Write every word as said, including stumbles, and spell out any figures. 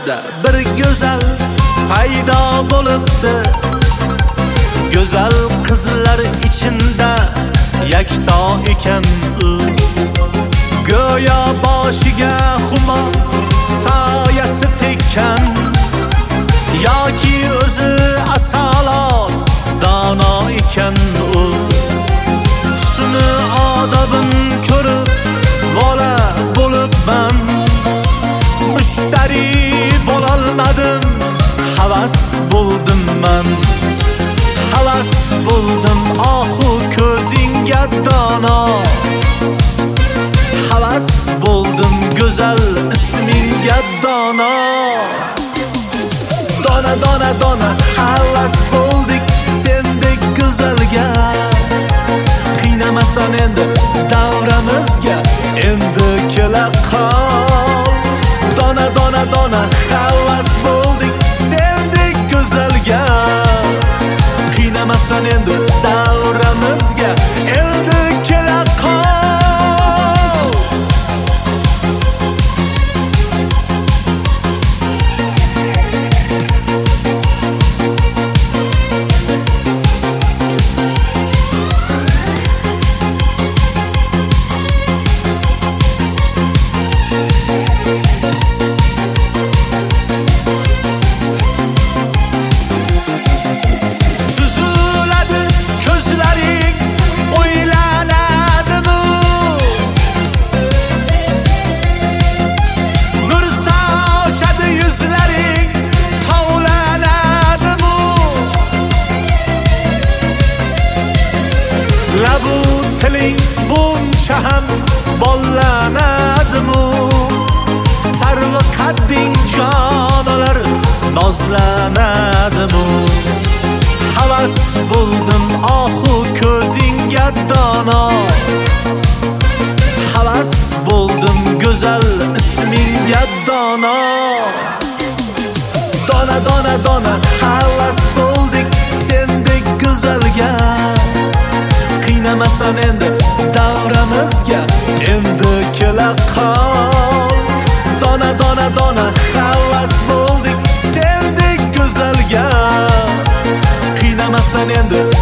ko'zda bir go'zal paydo bo'libdi. Go'zal qizlar içinde yakto ekan u. Go'yo boshiga xumo soyasi tekkan, yoki o'zi asalo dono ekan u. Husni odobin ko'rib vola bo'libman, mushtari bo'lolmadim, havas bo'ldim men. Havas bo'ldim ohu ko'zingga dono, havas bo'ldim go'zal ismingga dono. Dona dona dona havas bo'ldik sendek go'zalga, qiynamasdan endi davramizga endi kela qol. Dona dona dona havas bo'ldik sendek go'zalga, qiynamasdan endi davramizga endi kela qol. Labu tiling buncha ham bollanadimi? Sarvi qadding jonalar nozlanadimi? Havas bo'ldim ohu ko'zingga dono, havas bo'ldim go'zal ismingga dono. Dona dona dona havas bo'ldik sendek go'zalga, qiynamasdan endi davramizga endi kela qol. Dona dona dona havas bo'ldik sendek go'zalga, qiynamasdan endi